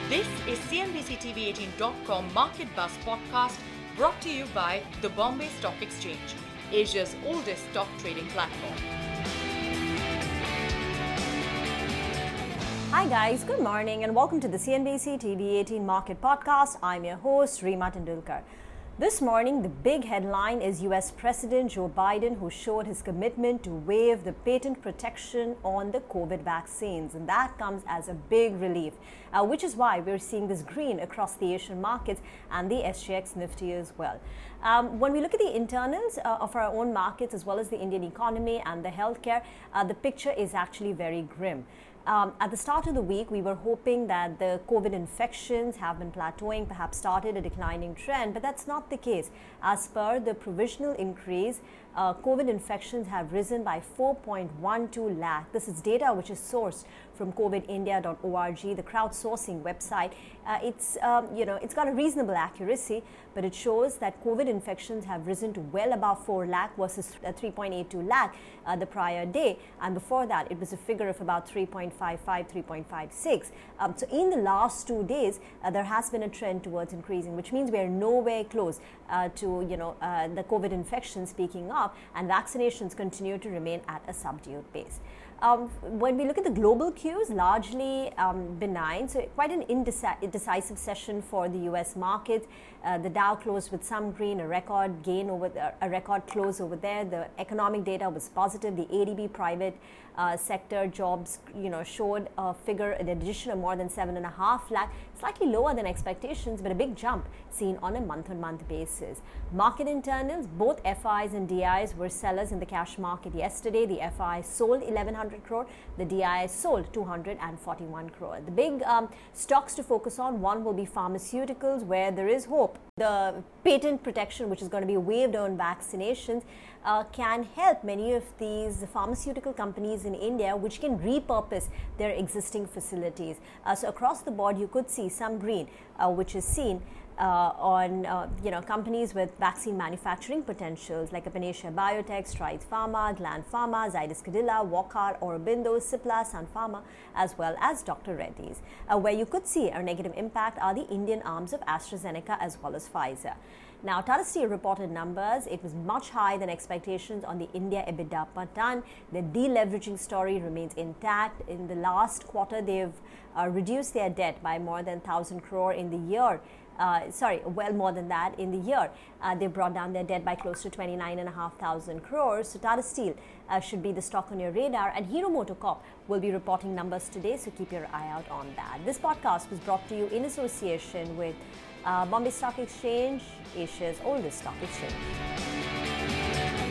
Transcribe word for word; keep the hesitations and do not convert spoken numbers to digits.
This is C N B C T V eighteen dot com Market Buzz podcast brought to you by the Bombay Stock Exchange, Asia's oldest stock trading platform. Hi guys, good morning and welcome to the C N B C T V eighteen Market Podcast. I'm your host, Reema Tendulkar. This morning, the big headline is U S President Joe Biden, who showed his commitment to waive the patent protection on the COVID vaccines. And that comes as a big relief, uh, which is why we're seeing this green across the Asian markets and the S G X Nifty as well. Um, when we look at the internals uh, of our own markets, as well as the Indian economy and the healthcare, uh, the picture is actually very grim. Um, at the start of the week, we were hoping that the COVID infections have been plateauing, perhaps started a declining trend, but that's not the case. As per the provisional increase, uh, COVID infections have risen by four point one two lakh. This is data which is sourced from covid india dot org, the crowdsourcing website. Uh, it's um, you know it's got a reasonable accuracy, but it shows that COVID infections have risen to well above four lakh versus uh, three point eight two lakh uh, the prior day, and before that it was a figure of about three point five five, three point five six. Um, so in the last two days, uh, there has been a trend towards increasing, which means we are nowhere close uh, to you know uh, the COVID infections peaking up, and vaccinations continue to remain at a subdued pace. Um, when we look at the global cues, largely um, benign, so quite an indecisive session for the U S market. Uh, the Dow closed with some green, a record gain over the, a record close over there. The economic data was positive. The A D B private uh, sector jobs, you know, showed a figure, an addition of more than seven and a half lakh, slightly lower than expectations, but a big jump seen on a month-on-month basis. Market internals, both F Is and D Is were sellers in the cash market yesterday. The F I sold eleven hundred crore, the D I sold two hundred forty-one crore. The big um, stocks to focus on, one will be pharmaceuticals, where there is hope. The patent protection, which is going to be waived on vaccinations, uh, can help many of these pharmaceutical companies in India, which can repurpose their existing facilities. Uh, so across the board, you could see some green, uh, which is seen Uh, on uh, you know companies with vaccine manufacturing potentials like Panacea Biotech, Strides Pharma, Gland Pharma, Zydus Cadila, Wockhardt, Aurobindo, Cipla, Sun Pharma, as well as Doctor Reddy's. Uh, where you could see a negative impact are the Indian arms of AstraZeneca as well as Pfizer. Now, Tata Steel reported numbers. It was much higher than expectations on the India EBITDA per ton. The deleveraging story remains intact. In the last quarter, they've uh, reduced their debt by more than one thousand crore in the year. Uh, sorry, well more than that in the year. Uh, they brought down their debt by close to twenty-nine and a half thousand crores. So Tata Steel uh, should be the stock on your radar, and Hero MotoCorp will be reporting numbers today, so keep your eye out on that. This podcast was brought to you in association with uh, Bombay Stock Exchange, Asia's oldest stock exchange.